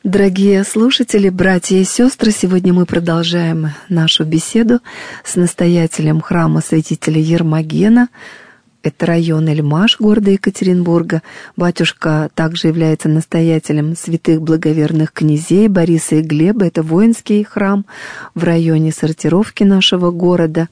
Дорогие слушатели, братья и сестры, сегодня мы продолжаем нашу беседу с настоятелем храма святителя Ермогена. Это район Эльмаш города Екатеринбурга. Батюшка также является настоятелем святых благоверных князей Бориса и Глеба. Это воинский храм в районе сортировки нашего города.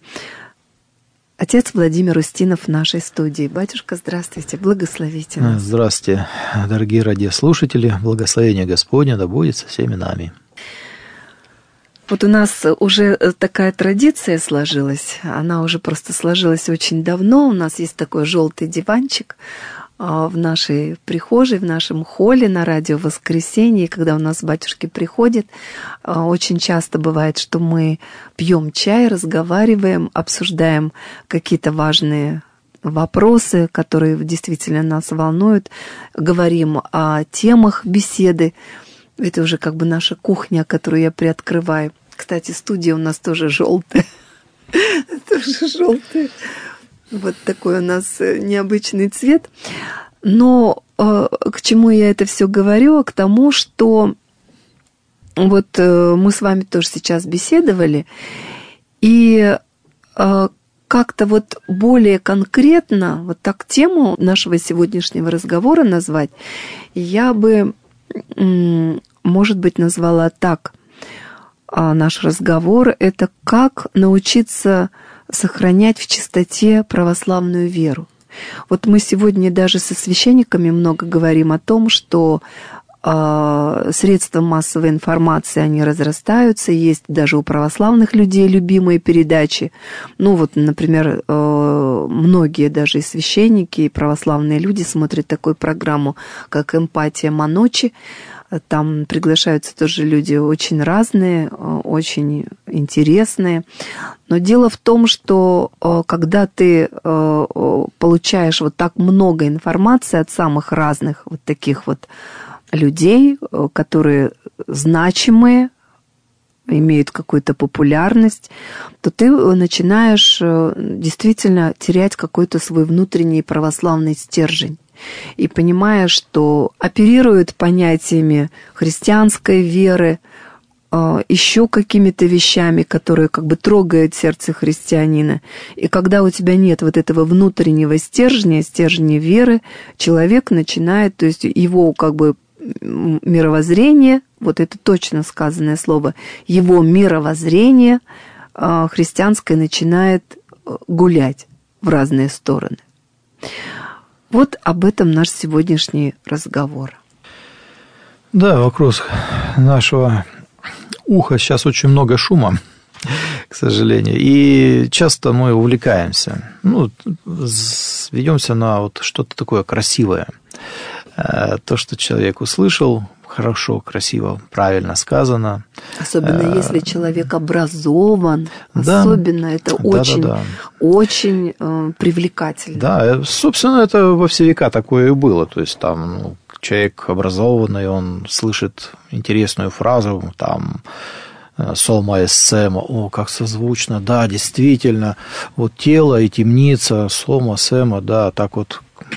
Отец Владимир Устинов в нашей студии. Батюшка, здравствуйте, благословите нас. Здравствуйте, дорогие радиослушатели. Благословение Господне да будет со всеми нами. Вот у нас уже такая традиция сложилась. Она уже просто сложилась очень давно. У нас есть такой желтый диванчик в нашей прихожей, в нашем холле на радио «Воскресенье». И когда у нас батюшки приходят, очень часто бывает, что мы пьем чай, разговариваем, обсуждаем какие-то важные вопросы, которые действительно нас волнуют, говорим о темах беседы. Это уже как бы наша кухня, которую я приоткрываю. Кстати, студия у нас тоже желтая. Тоже желтая. Вот такой у нас необычный цвет. Но к чему я это все говорю? К тому, что вот мы с вами тоже сейчас беседовали, и как-то вот более конкретно, вот так тему нашего сегодняшнего разговора назвать, я бы, может быть, назвала так наш разговор, это как научиться сохранять в чистоте православную веру. Вот мы сегодня даже со священниками много говорим о том, что средства массовой информации, они разрастаются, есть даже у православных людей любимые передачи. Ну вот, например, многие даже и священники, и православные люди смотрят такую программу, как «Эмпатия Маночи». Там приглашаются тоже люди очень разные, очень интересные. Но дело в том, что когда ты получаешь вот так много информации от самых разных вот таких вот людей, которые значимые, имеют какую-то популярность, то ты начинаешь действительно терять какой-то свой внутренний православный стержень. И понимая, что оперируют понятиями христианской веры, еще какими-то вещами, которые как бы трогают сердце христианина. И когда у тебя нет вот этого внутреннего стержня веры, человек начинает, то есть его как бы мировоззрение, вот это точно сказанное слово, его мировоззрение христианское начинает гулять в разные стороны. Вот об этом наш сегодняшний разговор. Да, вокруг нашего уха сейчас очень много шума, к сожалению, и часто мы увлекаемся, ведемся на вот что-то такое красивое, то, что человек услышал, хорошо, красиво, правильно сказано. Особенно если человек образован, да, особенно это очень привлекательно. Да, собственно, это во все века такое и было. То есть там человек образованный, он слышит интересную фразу, там сома эссема, как созвучно, да, действительно, вот тело и темница, сома, сема, да, так вот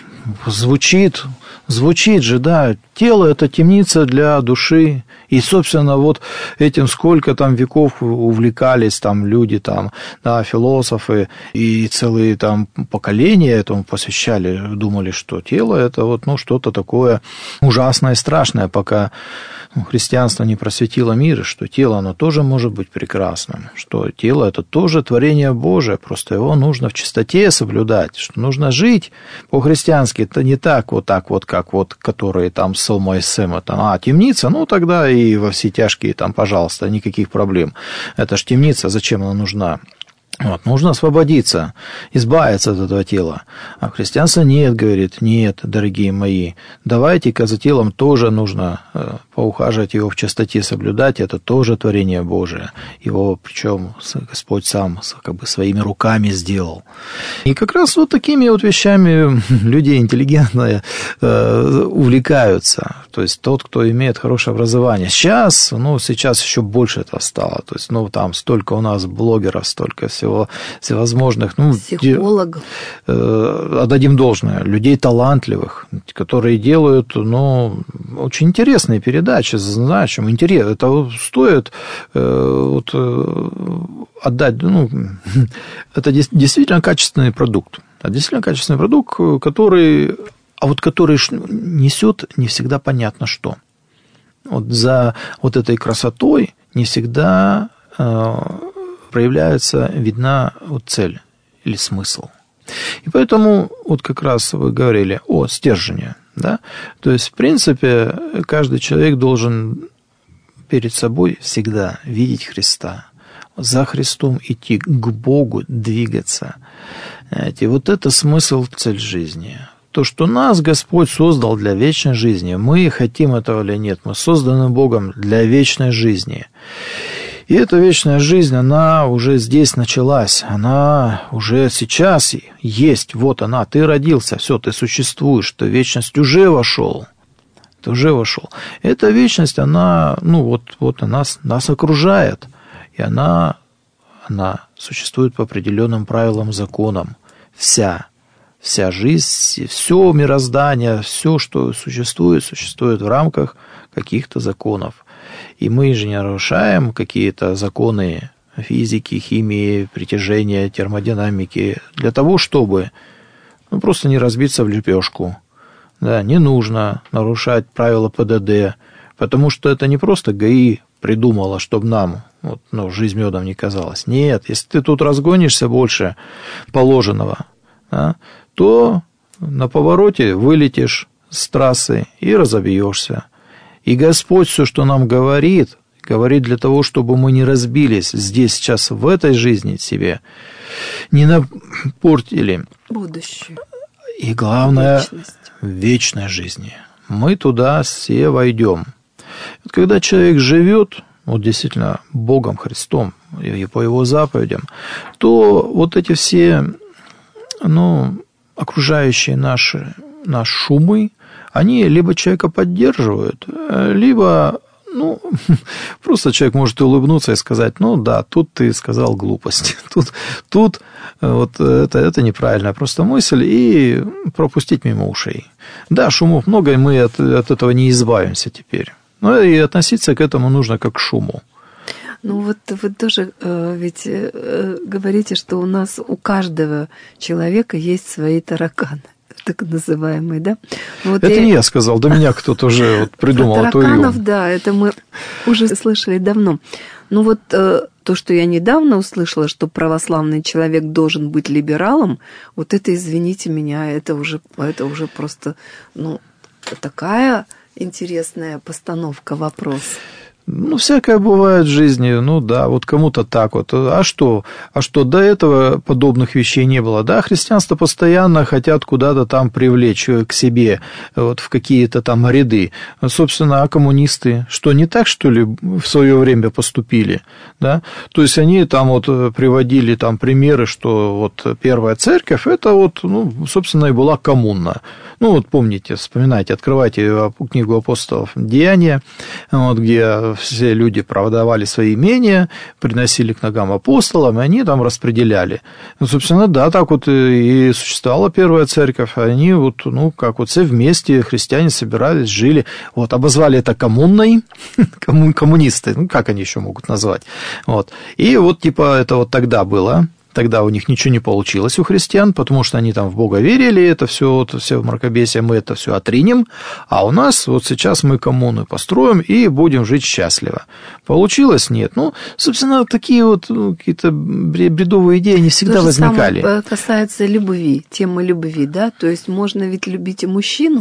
звучит же, да, тело – это темница для души, и, собственно, вот этим сколько там веков увлекались там люди, там, да, философы, и целые там поколения этому посвящали, думали, что тело – это вот, что-то такое ужасное и страшное, пока христианство не просветило мир, что тело, оно тоже может быть прекрасным, что тело – это тоже творение Божие, просто его нужно в чистоте соблюдать, что нужно жить по-христиански, это не так, как вот, которые там сома и сема, там, темница, тогда и во все тяжкие, там, пожалуйста, никаких проблем. Это ж темница, зачем она нужна? Вот, нужно освободиться, избавиться от этого тела. А христианство нет, говорит, нет, дорогие мои, давайте-ка за телом тоже нужно поухаживать, его в чистоте соблюдать, это тоже творение Божие. Его, причем Господь сам как бы своими руками сделал. И как раз вот такими вот вещами люди интеллигентные увлекаются. То есть тот, кто имеет хорошее образование. Сейчас еще больше это стало. То есть, там столько у нас блогеров, столько всего всевозможных, психологов. Отдадим должное, людей талантливых, которые делают, очень интересные передачи, значимые, интересные. Это стоит отдать, это действительно качественный продукт. Действительно качественный продукт, который несет не всегда понятно что. За этой красотой не всегда проявляется, видна цель или смысл. И поэтому, как раз вы говорили о стержне, да? То есть, в принципе, каждый человек должен перед собой всегда видеть Христа, за Христом идти, к Богу двигаться. Знаете, это смысл, цель жизни. То, что нас Господь создал для вечной жизни, мы хотим этого или нет, мы созданы Богом для вечной жизни. И эта вечная жизнь, она уже здесь началась, она уже сейчас есть, вот она, ты родился, все, ты существуешь, ты в вечность уже вошел. Ты уже вошел. Эта вечность, она, она нас окружает, и она существует по определенным правилам, законам. Вся жизнь, все мироздание, все, что существует в рамках каких-то законов. И мы же не нарушаем какие-то законы физики, химии, притяжения, термодинамики для того, чтобы просто не разбиться в лепешку. Да, не нужно нарушать правила ПДД, потому что это не просто ГАИ придумала, чтобы нам жизнь медом не казалась. Нет, если ты тут разгонишься больше положенного, да, то на повороте вылетишь с трассы и разобьешься. И Господь все, что нам говорит для того, чтобы мы не разбились здесь, сейчас, в этой жизни себе, не напортили будущее. И главное, в вечной жизни. Мы туда все войдем. Когда человек живет, действительно, Богом, Христом, и по Его заповедям, то эти все, окружающие наши шумы, они либо человека поддерживают, либо, просто человек может улыбнуться и сказать, да, тут ты сказал глупость, тут это неправильная просто мысль, и пропустить мимо ушей. Да, шумов много, и мы от этого не избавимся теперь. Но и относиться к этому нужно как к шуму. Вы тоже ведь говорите, что у каждого человека есть свои тараканы, так называемые, да? Это не я сказал, до меня кто-то уже придумал эту игру. Тараканов, да, это мы уже слышали давно. То, что я недавно услышала, что православный человек должен быть либералом, это, извините меня, это уже просто, такая интересная постановка вопроса. Всякое бывает в жизни, да, кому-то так . А что до этого подобных вещей не было? Да, христианство постоянно хотят куда-то там привлечь к себе, в какие-то там ряды. Собственно, а коммунисты, что не так, что ли, в свое время поступили, да? То есть, они там приводили там примеры, что первая церковь, это собственно, и была коммуна. Помните, вспоминайте, открывайте книгу апостолов «Деяния», где все люди продавали свои имения, приносили к ногам апостолам, и они там распределяли. Собственно, да, так и существовала первая церковь. Они все вместе, христиане собирались, жили. Обозвали это коммунной, коммунисты, как они еще могут назвать. И это тогда было. Тогда у них ничего не получилось у христиан, потому что они там в Бога верили, это все мракобесие, мы это все отринем, а у нас сейчас мы коммуны построим и будем жить счастливо. Получилось? Нет. Собственно, такие какие-то бредовые идеи не всегда возникали. То же самое касается любви, темы любви, да, то есть можно ведь любить и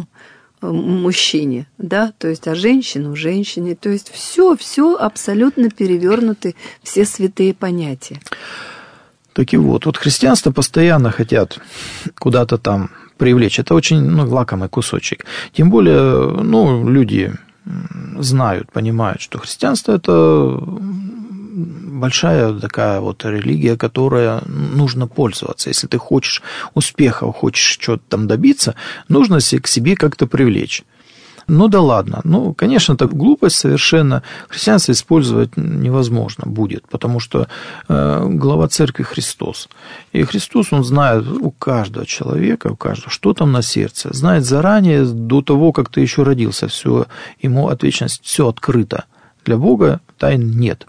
мужчине, да, то есть, а женщину, женщине, то есть все абсолютно перевернуты, все святые понятия. Так и христианство постоянно хотят куда-то там привлечь. Это очень лакомый кусочек. Тем более, люди знают, понимают, что христианство – это большая такая религия, которой нужно пользоваться. Если ты хочешь успеха, хочешь чего-то там добиться, нужно к себе как-то привлечь. Ну да ладно. Ну, конечно, это глупость совершенно. Христианство использовать невозможно будет, потому что глава церкви Христос. И Христос, Он знает у каждого человека, у каждого, что там на сердце. Знает заранее, до того, как ты еще родился. Все, ему от вечности все открыто. Для Бога тайн нет.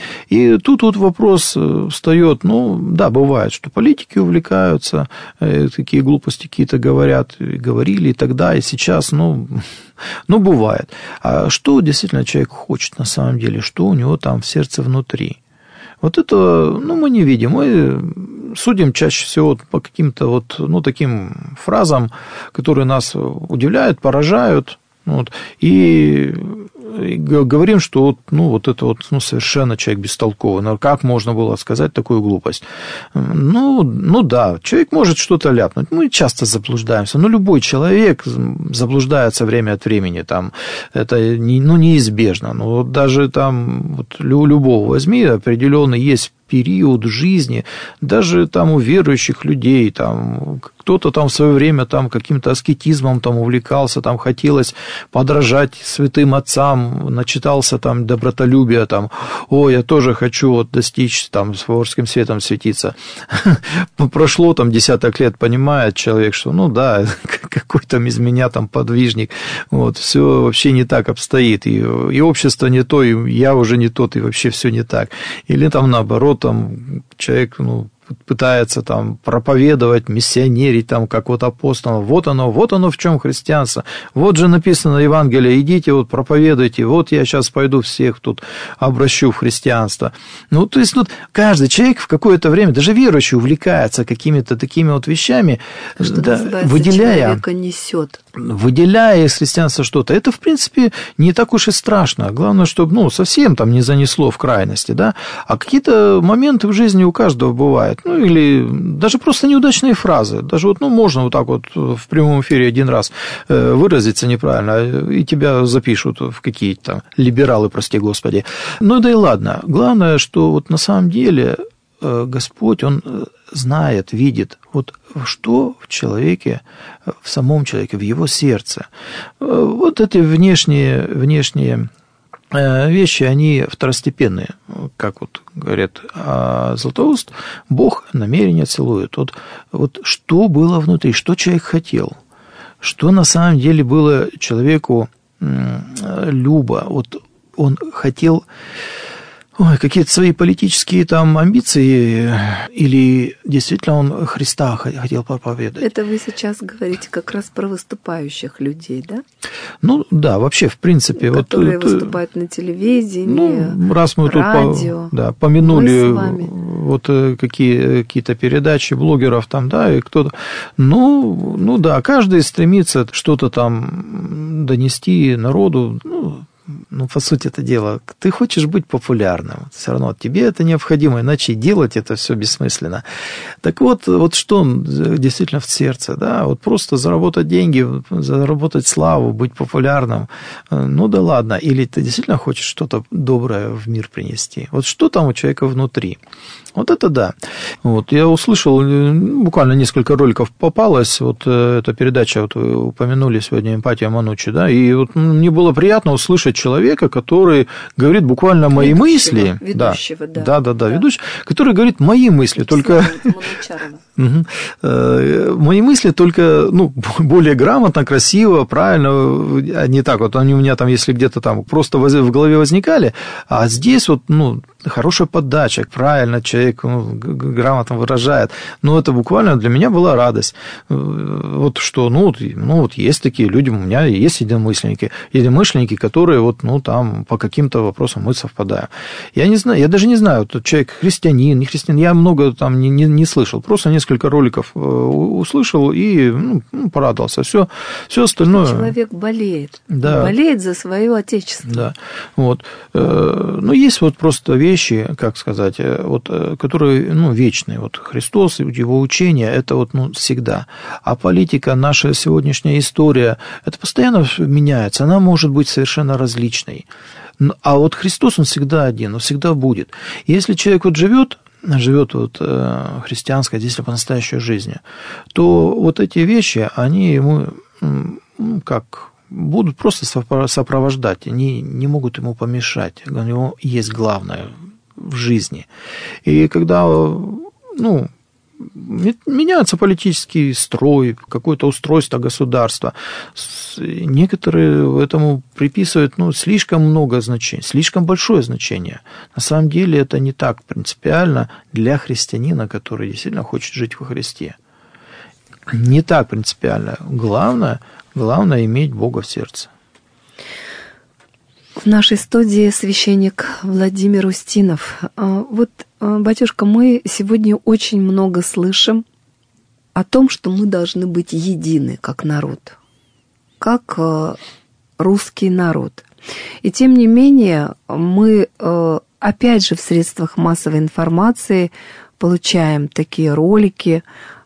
И тут вот вопрос встает, ну, да, бывает, что политики увлекаются, такие глупости какие-то говорят, говорили и тогда, и сейчас, ну, бывает. А что действительно человек хочет на самом деле, что у него там в сердце внутри? Вот это, ну, мы не видим, мы судим чаще всего по каким-то вот, ну, таким фразам, которые нас удивляют, поражают, вот, и говорим, что вот, ну, вот это вот, ну, совершенно человек бестолковый. Но как можно было сказать такую глупость? Ну да, человек может что-то ляпнуть. Мы часто заблуждаемся. Но любой человек заблуждается время от времени. Там, это неизбежно. Но вот даже там вот, любого возьми, определенный есть период жизни, даже там у верующих людей, там, кто-то там в свое время там, каким-то аскетизмом там, увлекался, там, хотелось подражать святым отцам, начитался там, добротолюбия, там, я тоже хочу вот, достичь там, с фаворским светом светиться. Прошло там десяток лет, понимает человек, что ну да, какой там из меня там подвижник, вот, все вообще не так обстоит, и общество не то, и я уже не тот, и вообще все не так. Или там наоборот, там человек, ну, пытается там проповедовать, миссионерить, там, как вот апостол. Вот оно в чем христианство. Вот же написано Евангелие, идите, вот проповедуйте, вот я сейчас пойду всех тут обращу в христианство. Ну, то есть, вот каждый человек в какое-то время, даже верующий, увлекается какими-то такими вот вещами, что да, человека несет. Выделяя из христианства что-то. Это, в принципе, не так уж и страшно. Главное, чтобы, ну, совсем там не занесло в крайности, да. А какие-то моменты в жизни у каждого бывают. Ну, или даже просто неудачные фразы. Даже вот, ну, можно вот так вот в прямом эфире один раз выразиться неправильно, и тебя запишут в какие-то там либералы, прости господи. Ну, да и ладно. Главное, что вот на самом деле Господь, Он знает, видит, вот что в человеке, в самом человеке, в его сердце. Вот эти внешние вещи, они второстепенные, как вот говорят Златоуст, Бог намерение целует. Вот что было внутри, что человек хотел, что на самом деле было человеку любо. Вот он хотел какие-то свои политические там амбиции, или действительно он Христа хотел проповедовать? Это вы сейчас говорите как раз про выступающих людей, да? Ну, да, вообще, в принципе. Которые выступают на телевидении, ну, раз мы радио. Тут помянули вот какие-то передачи блогеров там, да, и кто-то. Ну, да, каждый стремится что-то там донести народу, ну, по сути это дело, ты хочешь быть популярным, все равно тебе это необходимо, иначе делать это все бессмысленно. Так вот что действительно в сердце, да, вот просто заработать деньги, заработать славу, быть популярным, ну да ладно, или ты действительно хочешь что-то доброе в мир принести, вот что там у человека внутри, вот это да. Вот, я услышал, буквально несколько роликов попалось, вот эта передача, вот вы упомянули сегодня «Эмпатия Манучи», да, и вот мне было приятно услышать человека, который говорит буквально мои мысли. Ведущего, да. Ведущий, который говорит мои мысли, только... Мои мысли только, ну, более грамотно, красиво, правильно, не так вот, они у меня там, если где-то там просто в голове возникали, а здесь вот, ну, хорошая подача, правильно человек грамотно выражает. Ну, это буквально для меня была радость. Вот что, ну, вот есть такие люди, у меня есть единомышленники, которые вот, ну, там по каким-то вопросам мы совпадаем. Я не знаю, я даже не знаю, тот человек христианин, не христианин, я много там не слышал, просто несколько роликов услышал и порадовался. Все остальное... Человек болеет. Да. Болеет за свое отечество. Да. Вот. Ну, есть вот просто вещи, как сказать, вот, которые, ну, вечные. Вот Христос, его учение, это вот, ну, всегда. А политика, наша сегодняшняя история, это постоянно меняется. Она может быть совершенно различной. А вот Христос, он всегда один, он всегда будет. И если человек вот живет вот христианской, действительно по-настоящей жизни, то вот эти вещи, они ему, как будут просто сопровождать, они не могут ему помешать. У него есть главное в жизни. И когда, ну, меняется политический строй, какое-то устройство государства, некоторые этому приписывают слишком много значений, слишком большое значение. На самом деле это не так принципиально для христианина, который действительно хочет жить во Христе. Не так принципиально. Главное иметь Бога в сердце. В нашей студии священник Владимир Устинов. Вот, батюшка, мы сегодня очень много слышим о том, что мы должны быть едины как народ, как русский народ. И тем не менее мы, опять же, в средствах массовой информации получаем такие ролики,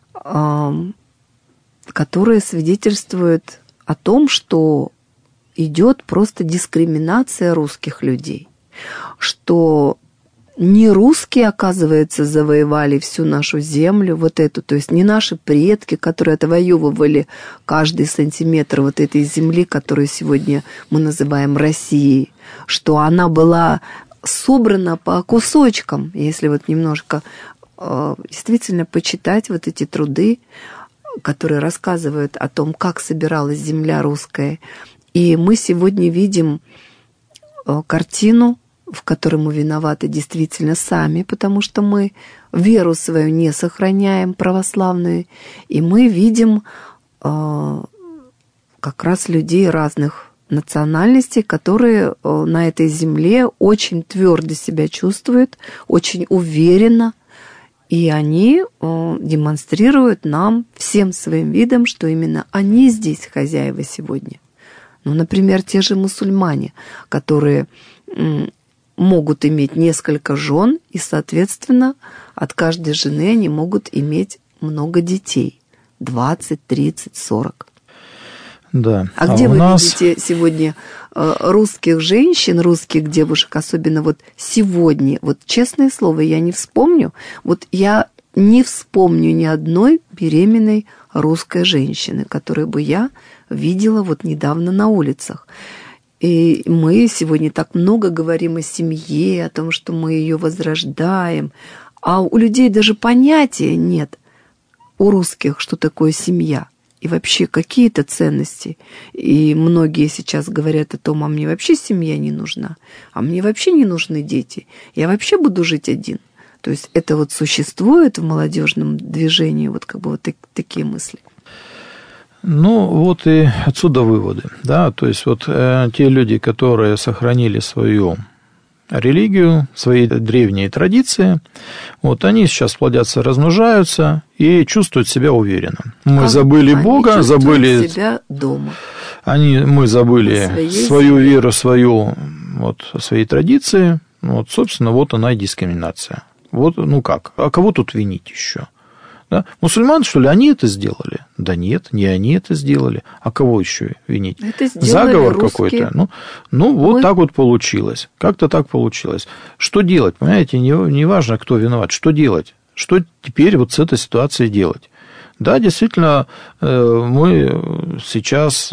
которые свидетельствуют о том, что идет просто дискриминация русских людей, что не русские, оказывается, завоевали всю нашу землю, вот эту, то есть не наши предки, которые отвоевывали каждый сантиметр вот этой земли, которую сегодня мы называем Россией, что она была собрана по кусочкам, если вот немножко действительно почитать вот эти труды, которые рассказывают о том, как собиралась земля русская. И мы сегодня видим картину, в которой мы виноваты действительно сами, потому что мы веру свою не сохраняем, православную, и мы видим как раз людей разных национальностей, которые на этой земле очень твердо себя чувствуют, очень уверенно, и они демонстрируют нам всем своим видом, что именно они здесь хозяева сегодня. Ну, например, те же мусульмане, которые могут иметь несколько жен, и, соответственно, от каждой жены они могут иметь много детей. 20, 30, 40. Да. А где вы видите сегодня русских женщин, русских девушек, особенно вот сегодня? Вот честное слово, я не вспомню. Вот я не вспомню ни одной беременной русской женщины, которую бы я видела вот недавно на улицах. И мы сегодня так много говорим о семье, о том, что мы ее возрождаем, а у людей даже понятия нет у русских, что такое семья. И вообще какие-то ценности. И многие сейчас говорят о том, а мне вообще семья не нужна, а мне вообще не нужны дети, я вообще буду жить один. То есть это вот существует в молодежном движении, вот как бы вот такие мысли. Ну, вот и отсюда выводы, да, то есть вот те люди, которые сохранили свою религию, свои древние традиции, вот они сейчас плодятся, размножаются и чувствуют себя уверенно. Мы забыли Бога, они забыли себя дома. Мы забыли свою веру, свои традиции, вот, собственно, вот она и дискриминация. Вот, ну как, а кого тут винить еще? Да? Мусульман, что ли, они это сделали? Да нет, не они это сделали. А кого еще винить? Заговор какой-то. Ну вот так вот получилось. Как-то так получилось. Что делать? Понимаете, не важно, кто виноват. Что делать? Что теперь вот с этой ситуацией делать? Да, действительно, мы сейчас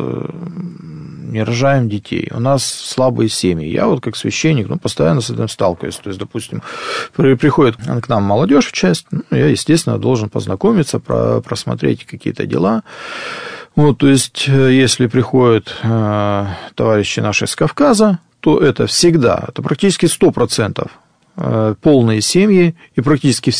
не рожаем детей. У нас слабые семьи. Я вот как священник постоянно с этим сталкиваюсь. То есть, допустим, приходит к нам молодежь в часть, я, естественно, должен познакомиться, просмотреть какие-то дела. Вот, то есть, если приходят товарищи наши с Кавказа, то это всегда, это практически 100%. Полные семьи и практически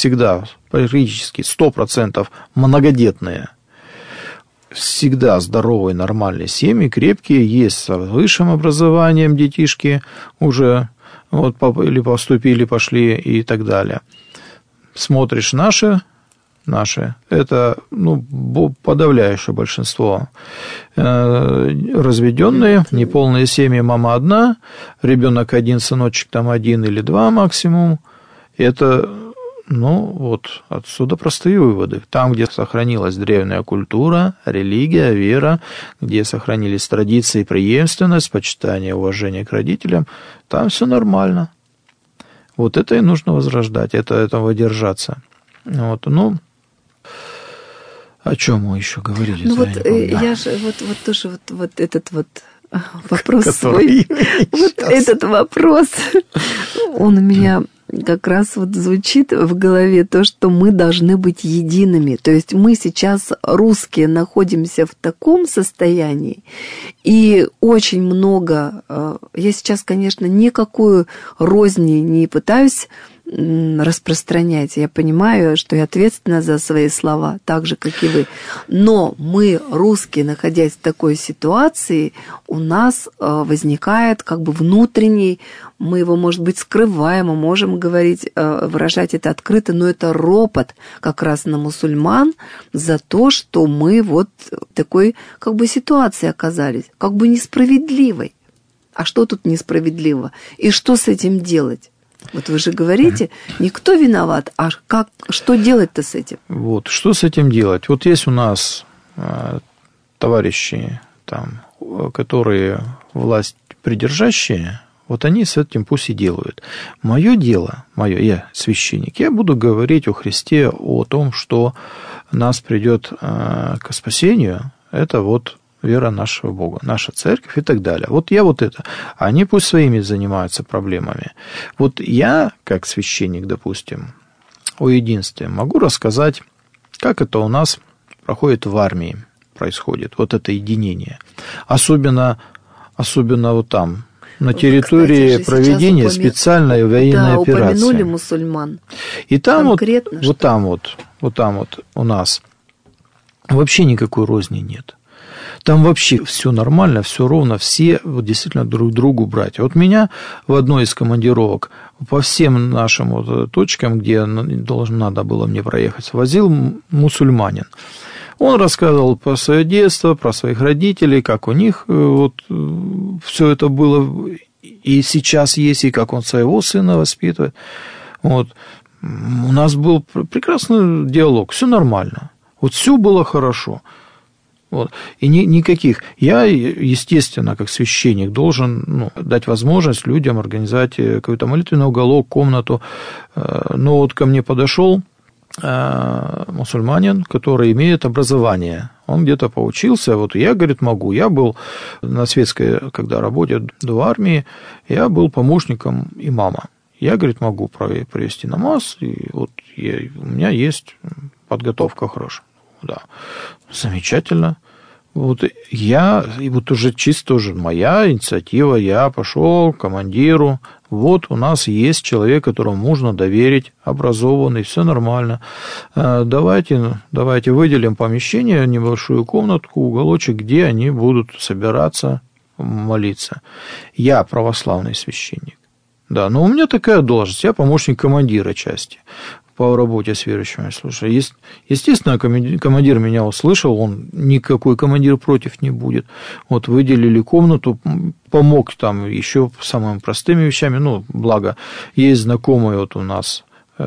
100% многодетные. Всегда здоровые, нормальные семьи, крепкие, есть с высшим образованием детишки уже вот, или поступили, пошли и так далее. Смотришь наши, это подавляющее большинство разведенные, неполные семьи, мама одна, ребенок один, сыночек там один или два максимум. Это, отсюда простые выводы. Там, где сохранилась древняя культура, религия, вера, где сохранились традиции, преемственность, почитание, уважение к родителям, там все нормально. Вот это и нужно возрождать, этого держаться. Вот, О чем мы еще говорили? Ну вот я же вот тоже вот этот вот вопрос свой, вот этот вопрос, он у меня как раз вот звучит в голове, то, что мы должны быть едиными. То есть мы сейчас, русские, находимся в таком состоянии, и очень много... Я сейчас, конечно, никакую розни не пытаюсь распространять. Я понимаю, что я ответственна за свои слова, так же, как и вы. Но мы, русские, находясь в такой ситуации, у нас возникает как бы внутренний, мы его, может быть, скрываем, мы можем говорить, выражать это открыто, но это ропот как раз на мусульман за то, что мы вот в такой как бы ситуации оказались, как бы несправедливой. А что тут несправедливо? И что с этим делать? Вот вы же говорите, никто виноват, а что делать-то с этим? Вот, что с этим делать? Вот есть у нас товарищи, там, которые власть придержащие, вот они с этим пусть и делают. Мое дело, я священник, я буду говорить о Христе, о том, что нас придет к спасению, это вот вера нашего Бога, наша церковь и так далее. Вот я вот это. Они пусть своими занимаются проблемами. Вот я, как священник, допустим, о единстве могу рассказать, как это у нас проходит в армии, происходит, вот это единение. Особенно вот там, на территории, кстати, проведения специальной военной операции. Упомянули мусульман. И там вот там вот у нас вообще никакой розни нет. Там вообще все нормально, все ровно, все вот действительно друг другу братья. Вот меня в одной из командировок по всем нашим вот точкам, где надо было мне проехать, возил мусульманин. Он рассказывал про свое детство, про своих родителей, как у них вот все это было и сейчас есть, и как он своего сына воспитывает. Вот. У нас был прекрасный диалог, все нормально. Вот все было хорошо. Вот. И никаких. Я, естественно, как священник, должен дать возможность людям организовать какой-то молитвенный уголок, комнату. Но вот ко мне подошел мусульманин, который имеет образование. Он где-то поучился. Вот я, говорит, могу. Я был на светской, когда работе до армии, я был помощником имама. Я, говорит, могу провести намаз, и вот у меня есть подготовка хорошая. Да, замечательно. Вот и вот уже чисто уже моя инициатива, я пошел к командиру. Вот у нас есть человек, которому можно доверить, образованный, все нормально. Давайте выделим помещение, небольшую комнатку, уголочек, где они будут собираться молиться. Я православный священник. Да, но у меня такая должность, я помощник командира части по работе с верующими. Слушай, естественно, командир меня услышал, он никакой командир против не будет. Вот выделили комнату, помог там еще самыми простыми вещами, благо есть знакомый вот у нас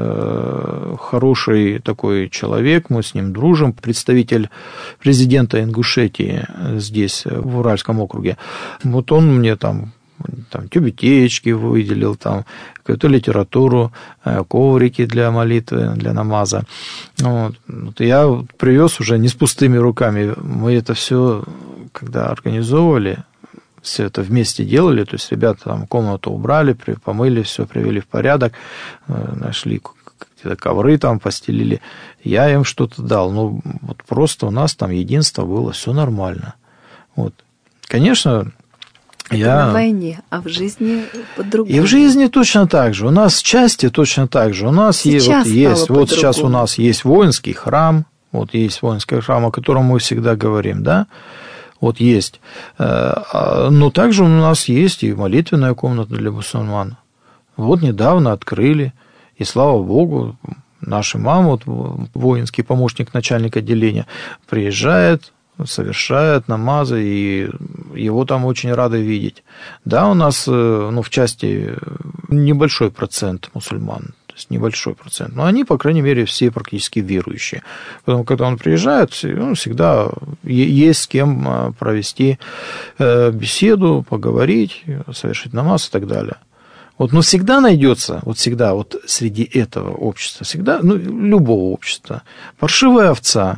хороший такой человек, мы с ним дружим, представитель президента Ингушетии здесь, в Уральском округе. Вот он мне там тюбетеечки выделил, там какую-то литературу, коврики для молитвы, для намаза. Вот я привез уже не с пустыми руками. Мы это все, когда организовывали, все это вместе делали, то есть ребята там комнату убрали, помыли, все привели в порядок, нашли какие-то ковры там постелили. Я им что-то дал. Вот просто у нас там единство было, все нормально. Вот. Конечно, на войне, а в жизни по-другому. И в жизни точно так же. У нас в части точно так же. У нас сейчас у нас есть воинский храм, вот есть воинский храм, о котором мы всегда говорим, да, вот есть. Но также у нас есть и молитвенная комната для мусульман. Вот недавно открыли, и слава Богу, наш имам, вот воинский помощник начальника отделения, приезжает, совершает намазы, и его там очень рады видеть. Да, у нас в части небольшой процент мусульман, то есть небольшой процент, но они, по крайней мере, все практически верующие. Поэтому, когда он приезжает, всегда есть с кем провести беседу, поговорить, совершить намаз и так далее. Но всегда найдется, всегда среди этого общества, всегда, любого общества, паршивая овца.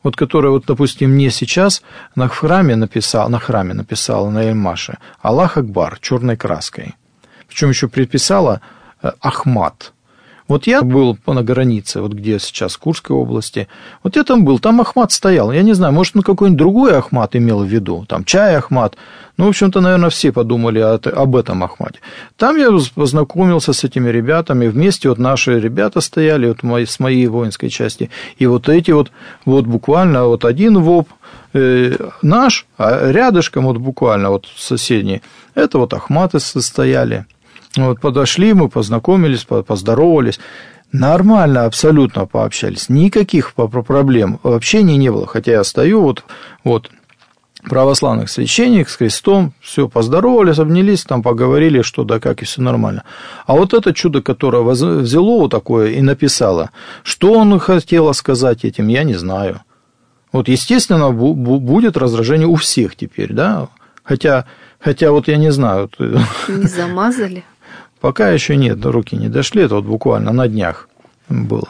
вот которая, вот, допустим, мне сейчас на храме написала на Эльмаше «Аллах Акбар» черной краской. Причем еще приписала Ахмад. Вот я был на границе, вот где сейчас Курской области, вот я там был, там Ахмад стоял. Я не знаю, может, он какой-нибудь другой Ахмад имел в виду, там чай Ахмад. Ну, в общем-то, наверное, все подумали об этом Ахмаде. Там я познакомился с этими ребятами, вместе вот наши ребята стояли вот с моей воинской части, и вот эти вот буквально вот один ВОП наш, а рядышком вот буквально вот соседний, это вот Ахматы стояли. Вот вот мы познакомились, поздоровались. Нормально абсолютно пообщались. Никаких проблем. Общения не было. Хотя я стою вот православных священник с крестом, все, поздоровались, обнялись, там поговорили, что да как, и все нормально. А вот это чудо, которое взяло вот такое и написало, что он хотел сказать этим, я не знаю. Вот, естественно, будет раздражение у всех теперь, да? Хотя вот я не знаю. Не замазали? Пока еще нет, руки не дошли, это вот буквально на днях было.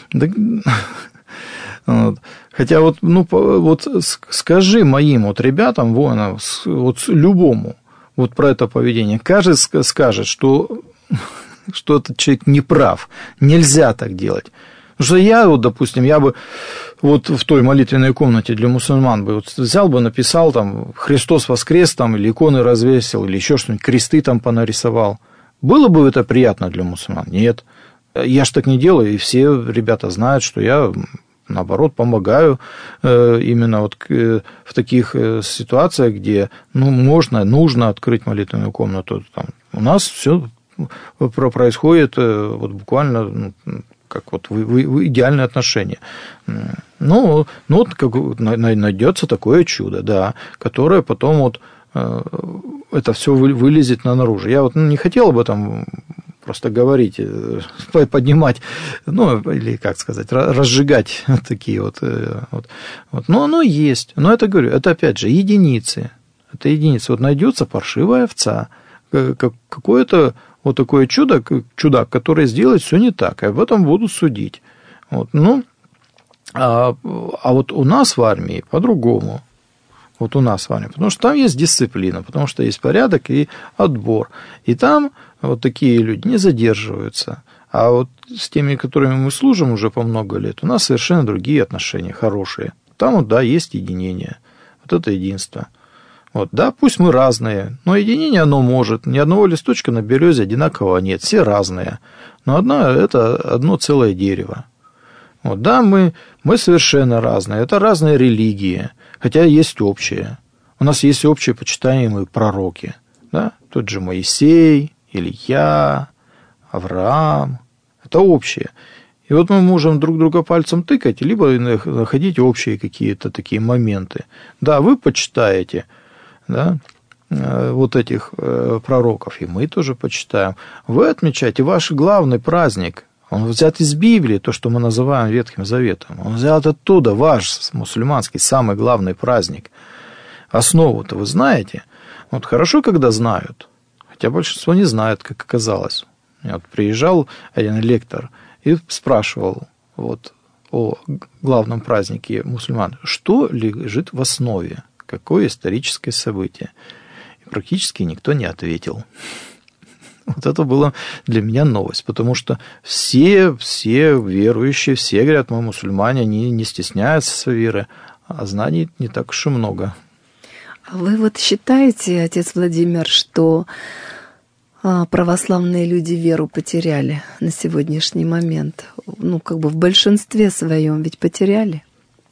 Вот. Хотя вот, вот скажи моим вот ребятам, воинам, вот любому вот про это поведение, каждый скажет, что этот человек не прав, нельзя так делать. Потому что я, вот, допустим, я бы вот в той молитвенной комнате для мусульман бы вот взял бы, написал там «Христос воскрес», там, или иконы развесил, или еще что-нибудь, кресты там понарисовал. Было бы это приятно для мусульман? Нет. Я ж так не делаю, и все ребята знают, что я, наоборот, помогаю именно вот в таких ситуациях, где нужно открыть молитвенную комнату. Там, у нас все происходит вот буквально как вот в идеальные отношения. Вот как найдется такое чудо, да, которое потом вот это все вылезет наружу. Я вот не хотел об этом просто говорить, поднимать, или, как сказать, разжигать такие вот. Но оно есть. Но это, говорю, это, опять же, единицы. Это единицы. Вот найдется паршивая овца, какое-то вот такое чудак, который сделает все не так, и об этом будут судить. Вот. А вот у нас в армии по-другому. Вот у нас с вами, потому что там есть дисциплина, потому что есть порядок и отбор. И там вот такие люди не задерживаются. А вот с теми, которыми мы служим уже по много лет, у нас совершенно другие отношения, хорошие. Там вот, да, есть единение. Вот это единство. Вот, да, пусть мы разные, но единение оно может. Ни одного листочка на березе одинакового нет, все разные. Но это одно целое дерево. Вот, да, мы совершенно разные. Это разные религии. Хотя есть общее. У нас есть общие почитаемые пророки. Да? Тот же Моисей, Илья, Авраам. Это общее. И вот мы можем друг друга пальцем тыкать, либо находить общие какие-то такие моменты. Да, вы почитаете, да, вот этих пророков, и мы тоже почитаем. Вы отмечаете ваш главный праздник. Он взят из Библии, то, что мы называем Ветхим Заветом. Он взят оттуда, ваш мусульманский самый главный праздник. Основу-то вы знаете. Вот хорошо, когда знают. Хотя большинство не знает, как оказалось. Вот приезжал один лектор и спрашивал вот о главном празднике мусульман. Что лежит в основе? Какое историческое событие? И практически никто не ответил. Вот это была для меня новость, потому что все верующие, все говорят, мы мусульмане, они не стесняются своей веры, а знаний не так уж и много. А вы вот считаете, отец Владимир, что православные люди веру потеряли на сегодняшний момент? Как бы в большинстве своем ведь потеряли?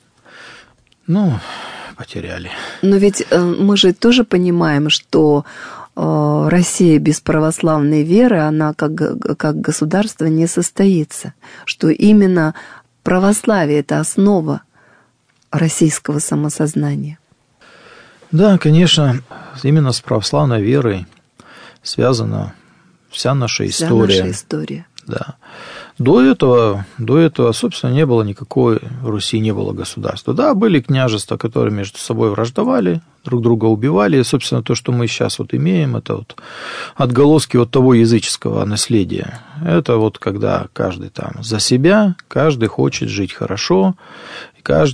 Потеряли. Но ведь мы же тоже понимаем, что Россия без православной веры, она как государство не состоится. Что именно православие – это основа российского самосознания. Да, конечно, именно с православной верой связана вся наша история. Вся наша история. Да. До этого, собственно, не было никакой, в Руси не было государства. Да, были княжества, которые между собой враждовали, друг друга убивали. И, собственно, то, что мы сейчас вот имеем, это вот отголоски вот того языческого наследия. Это вот когда каждый там за себя, каждый хочет жить хорошо, каждый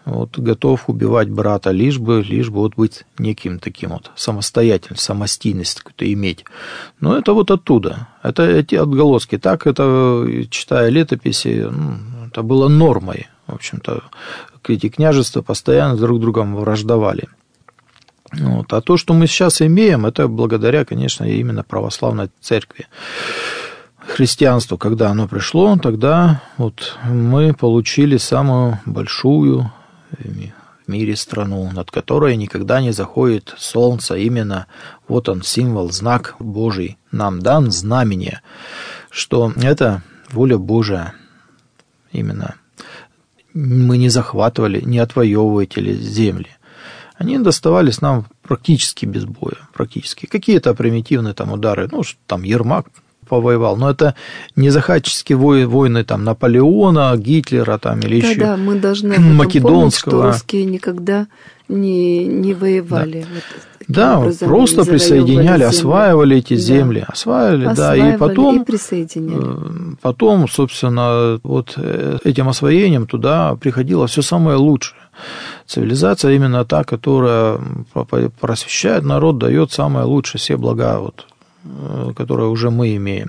вот готов убивать брата, лишь бы вот быть неким таким вот самостоятельным, самостийность какую-то иметь. Но это вот оттуда, это эти отголоски. Так это, читая летописи, это было нормой. В общем-то, эти княжества постоянно друг с другом враждовали. Вот. А то, что мы сейчас имеем, это благодаря, конечно, именно православной церкви. Христианство, когда оно пришло, тогда вот мы получили самую большую в мире страну, над которой никогда не заходит солнце. Именно вот он, символ, знак Божий нам дан, знамение, что это воля Божия. Именно мы не захватывали, не отвоевывали эти земли. Они доставались нам практически без боя, практически. Какие-то примитивные там удары, там Ермак повоевал, но это не захватческие войны там Наполеона, Гитлера там или еще да, мы должны Македонского. Помнить, что русские никогда не воевали. Да, вот просто присоединяли, осваивали эти земли, осваивали, и потом, присоединяли. Потом, собственно, вот этим освоением туда приходило все самое лучшее. Цивилизация именно та, которая просвещает народ, дает самое лучшее, все блага, вот, которые уже мы имеем.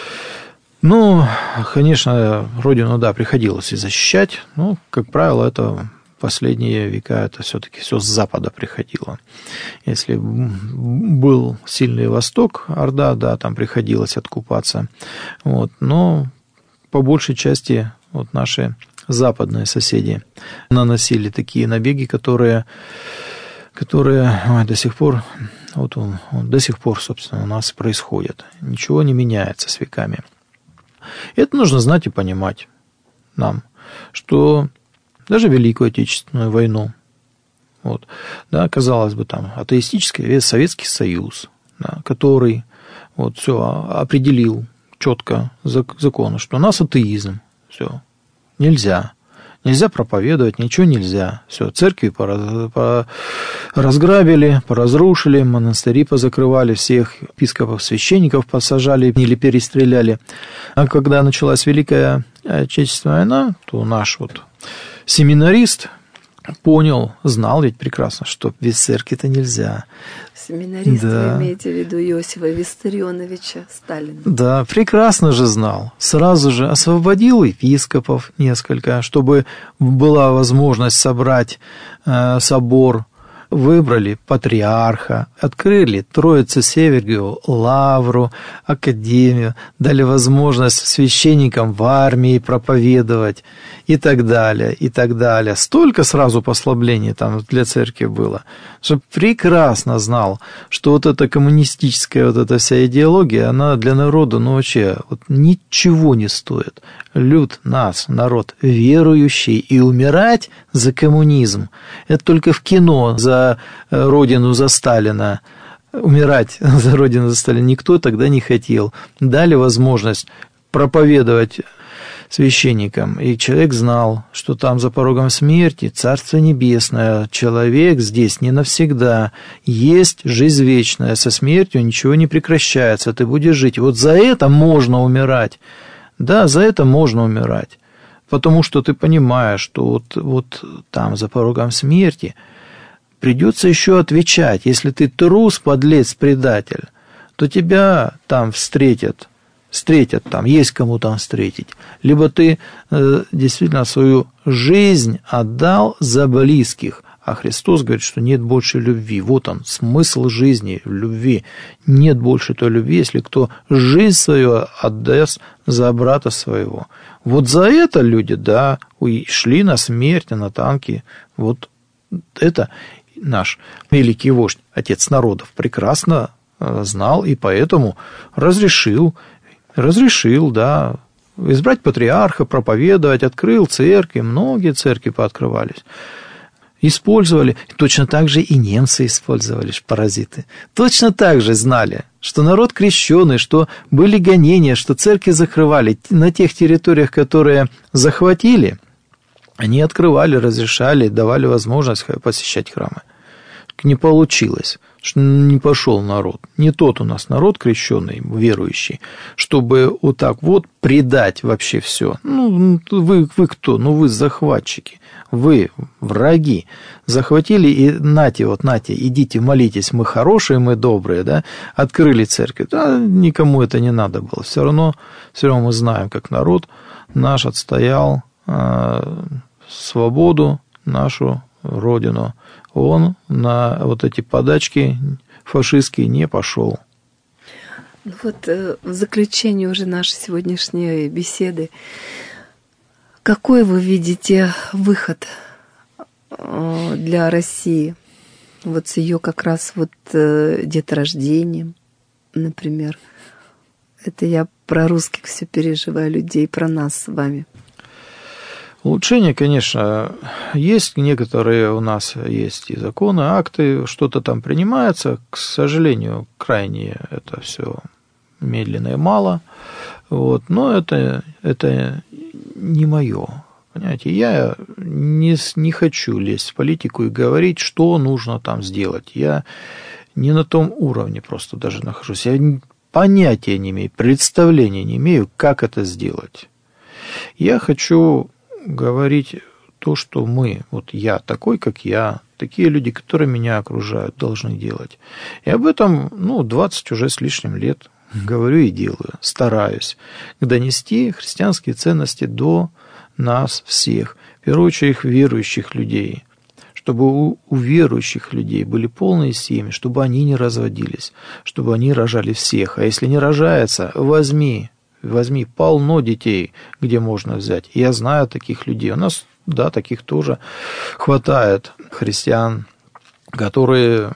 Конечно, родину, приходилось и защищать, но, как правило, это последние века это все-таки все с запада приходило. Если был сильный Восток, Орда, там приходилось откупаться. Вот, но по большей части вот наши западные соседи наносили такие набеги, которые до сих пор, до сих пор, собственно, у нас происходят. Ничего не меняется с веками. Это нужно знать и понимать нам, что даже Великую Отечественную войну, казалось бы, там атеистический Советский Союз, который все определил четко законы, что у нас атеизм, все, нельзя проповедовать, ничего нельзя. Все, церкви разграбили, поразрушили, монастыри позакрывали, всех епископов, священников посажали или перестреляли. А когда началась Великая Отечественная война, то наш семинарист понял, знал ведь прекрасно, что без церкви-то нельзя. Семинарист, вы имеете в виду Иосифа Виссарионовича Сталина? Да, прекрасно же знал. Сразу же освободил епископов несколько, чтобы была возможность собрать собор. Выбрали патриарха, открыли Троице-Севергиеву лавру, академию, дали возможность священникам в армии проповедовать и так далее, и так далее. Столько сразу послаблений там для церкви было, что прекрасно знал, что вот эта коммунистическая эта вся идеология, она для народа вообще ничего не стоит. Народ верующий, и умирать за коммунизм – это только в кино за родину, за Сталина. Умирать за родину, за Сталина никто тогда не хотел. Дали возможность проповедовать священникам, и человек знал, что там за порогом смерти Царство Небесное, человек здесь не навсегда, есть жизнь вечная, со смертью ничего не прекращается, ты будешь жить. Вот за это можно умирать. Да, за это можно умирать, потому что ты понимаешь, что вот там за порогом смерти придется еще отвечать. Если ты трус, подлец, предатель, то тебя там встретят там, есть кому там встретить. Либо ты действительно свою жизнь отдал за близких, а Христос говорит, что нет больше любви. Вот он, смысл жизни в любви. Нет больше той любви, если кто жизнь свою отдаст за брата своего. Вот за это люди, шли на смерть, на танки. Вот это наш великий вождь, отец народов, прекрасно знал и поэтому разрешил, избрать патриарха, проповедовать, открыл церкви, многие церкви пооткрывались. Использовали, точно так же и немцы использовали, паразиты. Точно так же знали, что народ крещеный, что были гонения, что церкви закрывали. На тех территориях, которые захватили, они открывали, разрешали, давали возможность посещать храмы. Не получилось, что не пошел народ. Не тот у нас народ крещеный, верующий, чтобы вот так вот предать вообще все. Ну, вы кто? Ну, вы захватчики, вы враги. Захватили и нате, идите молитесь, мы хорошие, мы добрые, да, открыли церковь. Да, никому это не надо было. Все равно мы знаем, как народ наш отстоял свободу, нашу родину. Он на вот эти подачки фашистские не пошел. Вот в заключение уже нашей сегодняшней беседы, какой вы видите выход для России? Вот с ее как раз вот деторождением, например. Это я про русских все переживаю, людей, про нас с вами. Улучшения, конечно, есть. Некоторые у нас есть и законы, акты, что-то там принимается. К сожалению, крайне это все медленно и мало. Вот. Но это не мое. Понимаете, я не хочу лезть в политику и говорить, что нужно там сделать. Я не на том уровне просто даже нахожусь. Я понятия не имею, представления не имею, как это сделать. Я хочу говорить то, что мы, вот я такой, как я, такие люди, которые меня окружают, должны делать. И об этом, 20 уже с лишним лет говорю и делаю, стараюсь донести христианские ценности до нас всех, в первую очередь верующих людей, чтобы у верующих людей были полные семьи, чтобы они не разводились, чтобы они рожали всех. А если не рожается, возьми полно детей, где можно взять. Я знаю таких людей. У нас, да, таких тоже хватает христиан, которые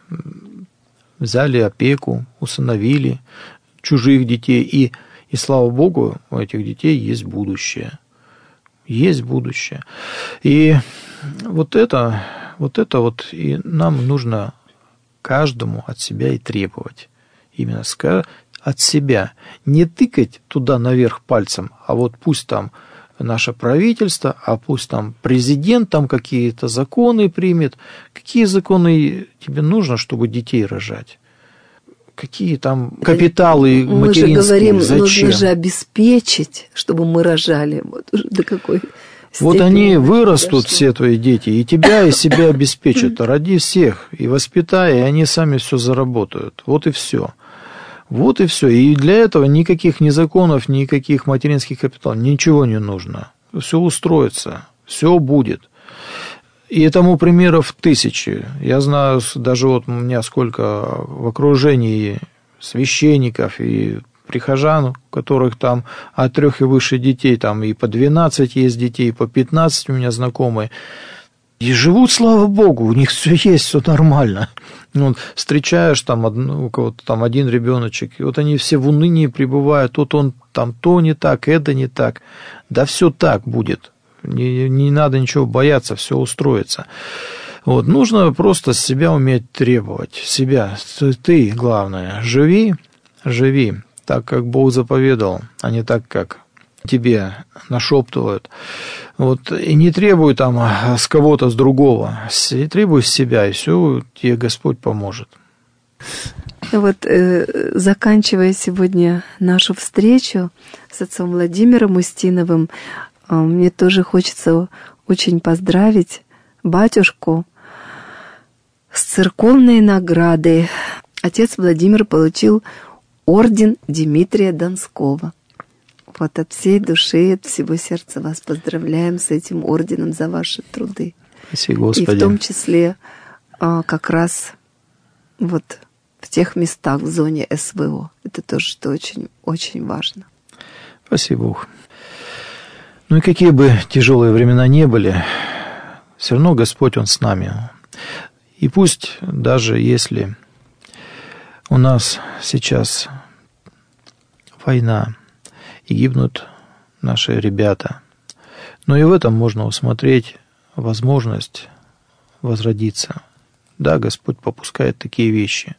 взяли опеку, усыновили чужих детей. И слава Богу, у этих детей есть будущее. Есть будущее. И вот это и нам нужно каждому от себя и требовать. Именно от себя. Не тыкать туда наверх пальцем, а вот пусть там наше правительство, а пусть там президент там какие-то законы примет. Какие законы тебе нужно, чтобы детей рожать? Какие там капиталы материнские? Мы же говорим, зачем? Нужно же обеспечить, чтобы мы рожали. Вот уже до какой степени. Вот они вырастут, все твои дети, и тебя, и себя обеспечат. Роди всех, и воспитай, и они сами все заработают. Вот и все. Вот и все. И для этого никаких ни законов, никаких материнских капиталов, ничего не нужно. Все устроится, все будет. И этому примеров тысячи. Я знаю, даже вот у меня сколько в окружении священников и прихожан, у которых там от 3 и выше детей, там и по 12 есть детей, и по 15 у меня знакомые. И живут, слава Богу, у них все есть, все нормально. Вот, встречаешь там у кого-то там один ребеночек, и вот они все в унынии пребывают, вот он там то не так, это не так. Да все так будет. Не надо ничего бояться, все устроится. Вот, нужно просто себя уметь требовать. Себя. Ты, главное, живи так, как Бог заповедал, а не так, как тебе нашептывают. Вот, и не требуй там с кого-то, с другого. Требуй с себя, и все, тебе Господь поможет. Вот, заканчивая сегодня нашу встречу с отцом Владимиром Устиновым, мне тоже хочется очень поздравить батюшку с церковной наградой. Отец Владимир получил орден Дмитрия Донского. Вот от всей души, от всего сердца вас поздравляем с этим орденом за ваши труды. Спасибо, Господи. И в том числе как раз вот в тех местах, в зоне СВО. Это тоже что очень, очень важно. Спасибо, Бог. Ну и какие бы тяжелые времена не были, все равно Господь, Он с нами. И пусть даже если у нас сейчас война, и гибнут наши ребята. Но и в этом можно усмотреть возможность возродиться. Да, Господь попускает такие вещи.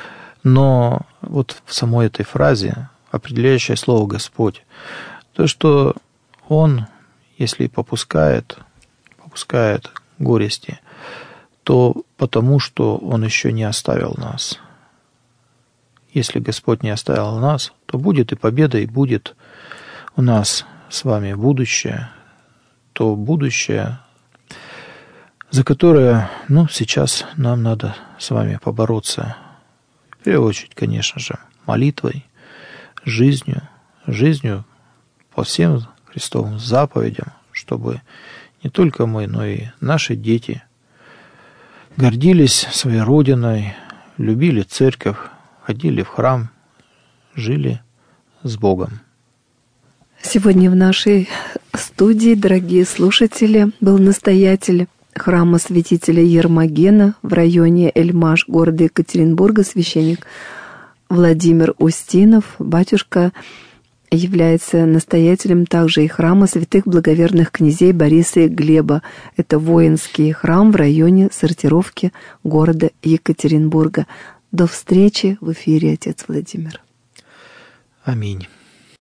Но вот в самой этой фразе определяющее слово «Господь». То, что Он, если попускает горести, то потому, что Он еще не оставил нас. Если Господь не оставил нас, то будет и победа, и будет у нас с вами будущее, то будущее, за которое, сейчас нам надо с вами побороться. В первую очередь, конечно же, молитвой, жизнью по всем Христовым заповедям, чтобы не только мы, но и наши дети гордились своей Родиной, любили церковь, ходили в храм, жили с Богом. Сегодня в нашей студии, дорогие слушатели, был настоятель храма святителя Ермогена в районе Эльмаш, города Екатеринбурга, священник Владимир Устинов. Батюшка является настоятелем также и храма святых благоверных князей Бориса и Глеба. Это воинский храм в районе сортировки города Екатеринбурга. До встречи в эфире, отец Владимир. Аминь.